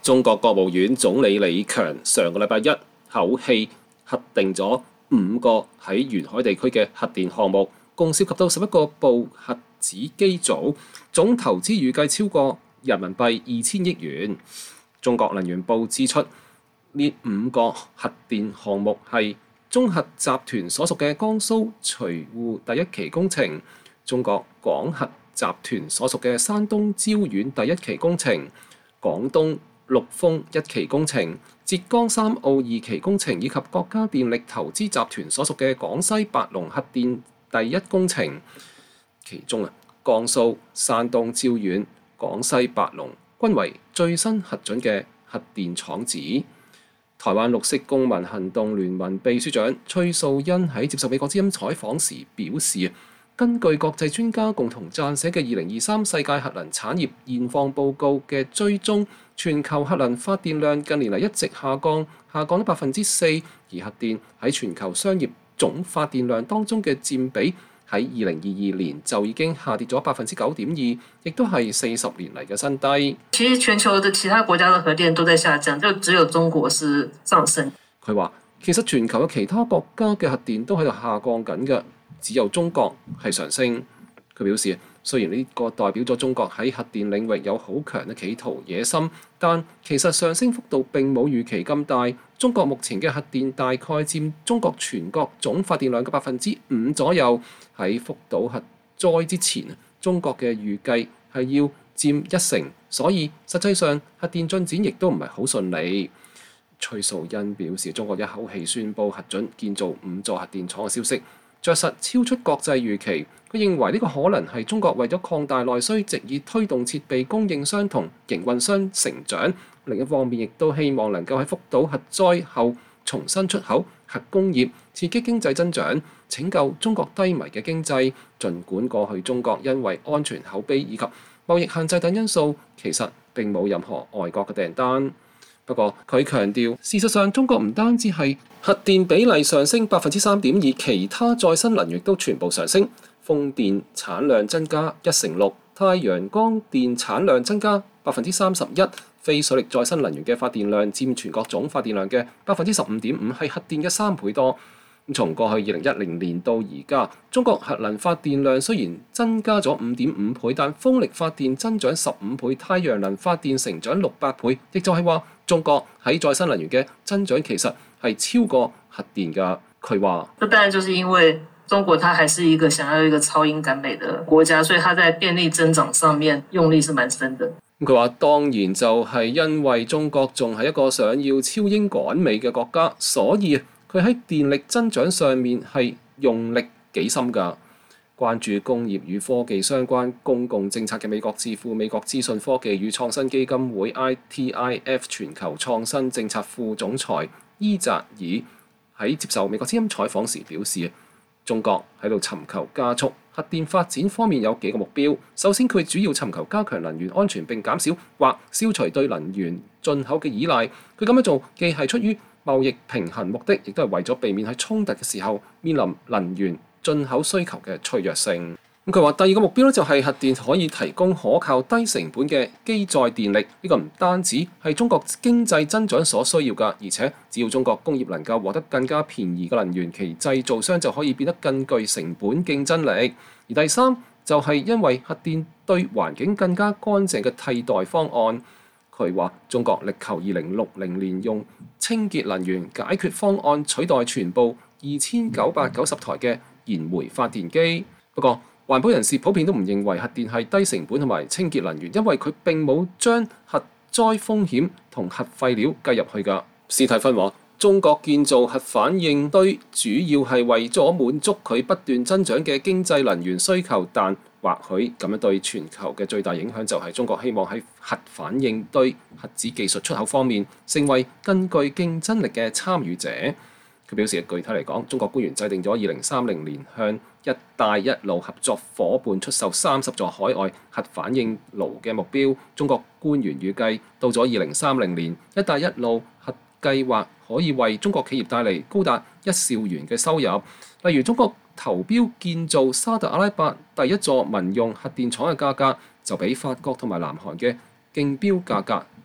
中國國務院總理李強上個禮拜一口氣核定咗5個喺沿海地區嘅核電項目，共涉及到11個部核子機組，總投資預計超過人民幣2000億元。中國能源部指出，呢5個核電項目係中核集團所屬嘅江蘇徐匯第一期工程、中國廣核集團所屬嘅山東招遠第一期工程、廣東陸豐1期工程、浙江三澳2期工程以及國家電力投資集團所屬嘅廣西白龍核電第1工程。其中江蘇、山東招遠、廣西白龍均為最新核准嘅核電廠址。台灣綠色公民行動聯盟秘書長崔素欣喺接受美國之音採訪時表示，根據國際專家共同撰寫嘅2023世界核能產業現況報告嘅追蹤，全球核能發電量近年嚟一直下降咗4%，而核電喺全球商業總發電量當中嘅佔比喺2022年就已經下跌咗9.2%，亦都係40年嚟嘅新低。 其實全球的其他國家的核電都在下降，就只有中國是上升。 佢話其實全球嘅其他國家嘅核電都喺度下降緊嘅，只有中國係上升。佢表示，雖然呢個代表咗中國喺核電領域有好強嘅企圖野心，但其實上升幅度並冇預期咁大。中國目前嘅核電大概佔中國全國總發電量嘅5%左右。喺福島核災之前，中國嘅預計係要佔1成，所以實際上核電進展亦都唔係好順利。崔素欣表示，中國一口氣宣布核准建造5座核電廠嘅消息，着實超出國際預期。佢認為呢個可能係中國為咗擴大內需，藉以推動設備供應商同營運商成長。另一方面，亦都希望能夠喺福島核災後重新出口核工業，刺激經濟增長，拯救中國低迷嘅經濟。儘管過去中國因為安全口碑以及貿易限制等因素，其實並冇任何外國嘅訂單。不過佢強調，事實上中國唔單止係核電比例上升3.2%，其他再生能源都全部上升。風電產量增加6%，太陽光電產量增加31%，非水力再生能源嘅發電量佔全國總發電量嘅15.5%，係核電嘅3倍多。從過去2010年到而家，中國核能發電量雖然增加咗5.5倍，但風力發電增長15倍，太陽能發電成長600倍，亦就係話中國喺再生能源嘅增長其實係超過核電㗎。佢話： 這當然就是因為中國它還是一個想要一個超英趕美的國家，所以它在電力增長上面用力是蠻深的。 佢話當然就係因為中國仲係一個想要超英趕美嘅國家，所以佢喺電力增長上面係用力幾深㗎。關注工業與科技相關公共政策嘅美國智庫美國資訊科技與創新基金會 ITIF 全球創新政策副總裁伊澤爾喺接受美國之音採訪時表示，中國喺度尋求加速核電發展方面有幾個目標。首先，佢主要尋求加強能源安全並減少或消除對能源進口嘅依賴。佢咁樣做既係出於貿易平衡目的，亦都係為咗避免喺衝突嘅時候面臨能源進口需求嘅脆弱性。佢話第二個目標咧就係核電可以提供可靠低成本嘅基載電力。呢個唔單止係中國經濟增長所需要㗎，而且只要中國工業能夠獲得更加便宜嘅能源，其製造商就可以變得更具成本競爭力。而第三就係因為核電對環境更加乾淨嘅替代方案。佢話中國力求2060年用清潔能源解決方案取代全部2990台嘅燃煤發電機。不過環保人士普遍都唔認為核電係低成本同埋清潔能源，因為佢並冇將核災風險同核廢料計入去㗎。史蒂芬話：中國建造核反應堆主要係為咗滿足佢不斷增長嘅經濟能源需求，但或許咁樣對全球嘅最大影響就係中國希望喺核反應堆核子技術出口方面成為更具競爭力嘅參與者。佢表示，具體嚟講，中國官員制定咗2030年向一帶一路合作伙伴出售30座海外核反應爐嘅目標。中國官員預計到咗2030年，一帶一路核計劃可以為中國企業帶嚟高達1兆元嘅收入。例如，中國投標建造沙特阿拉伯第一座民用核電廠嘅價格就比法國同埋南韓嘅競標價格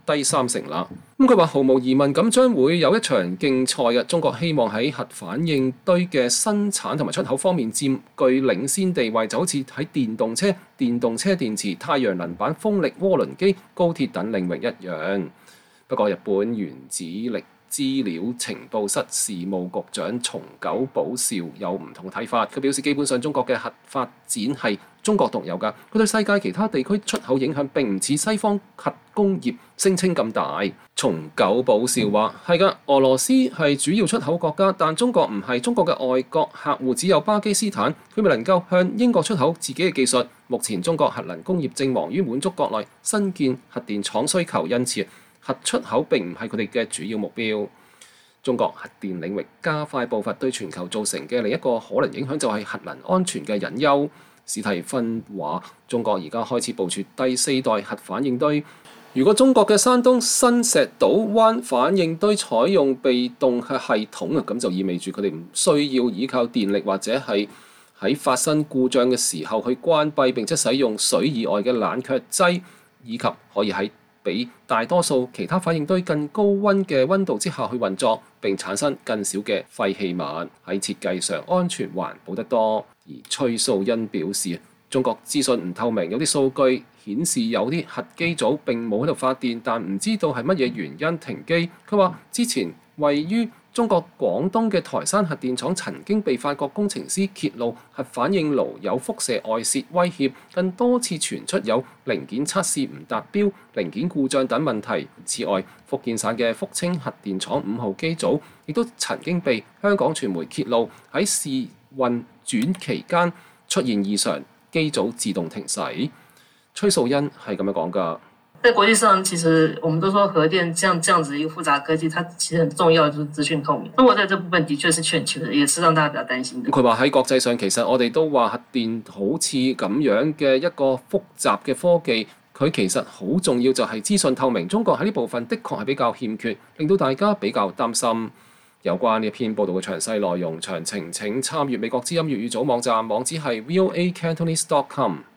低30%啦。咁佢話毫無疑問咁將會有一場競賽嘅，中國希望喺核反應堆嘅生產同埋出口方面佔據領先地位，就好似喺電動車、電動車電池、太陽能板、風力渦輪機、高鐵等領域一樣。不過日本原子力資料情報室事務局長松久保昭有唔同睇法，佢表示基本上中國嘅核發展係中國獨有㗎，佢對世界其他地區出口影響並唔似西方核工業聲稱咁大。松久保昭話：係㗎，俄羅斯係主要出口國家，但中國唔係，中國嘅外國客戶只有巴基斯坦，佢未能夠向英國出口自己嘅技術。目前中國核能工業正忙於滿足國內新建核電廠需求，因此核出口並唔係佢哋嘅主要目標。中國核電領域加快步伐對全球造成嘅另一個可能影響就係核能安全嘅隱憂。史蒂芬話：中國而家開始部署第4代核反應堆。如果中國嘅山東新石島灣反應堆採用被動嘅系統啊，咁就意味住佢哋唔需要依靠電力或者係喺發生故障嘅時候去關閉，並且使用水以外嘅冷卻劑，以及可以喺比大多數其他反應堆更高溫嘅溫度之下去運作，並產生更少嘅廢棄物，喺設計上安全環保得多。而崔素恩表示，中國資訊唔透明，有啲數據顯示有啲核機組並冇喺度發電，但唔知道係乜嘢原因停機。佢話之前位於中國廣東嘅台山核電廠曾經被法國工程師揭露核反應爐有輻射外泄威脅，更多次傳出有零件測試唔達標、零件故障等問題。此外，福建省嘅福清核電廠5號機組亦都曾經被香港傳媒揭露喺試運轉期間出現異常，機組自動停駛。崔素恩係咁樣講㗎。 在國際上，其實我們都說核電這樣子一個複雜科技，它其實很重要，就是資訊透明。中國在這部分的確是欠缺的，也是讓大家比較擔心的。 佢話喺國際上，其實我哋都話核電好似咁樣嘅一個複雜嘅科技，佢其實好重要，就係資訊透明。中國喺呢部分的確係比較欠缺，令到大家比較擔心。有關呢一篇報導嘅詳細內容詳情，請參閱美國之音粵語組網站，網址係voacantonese.com。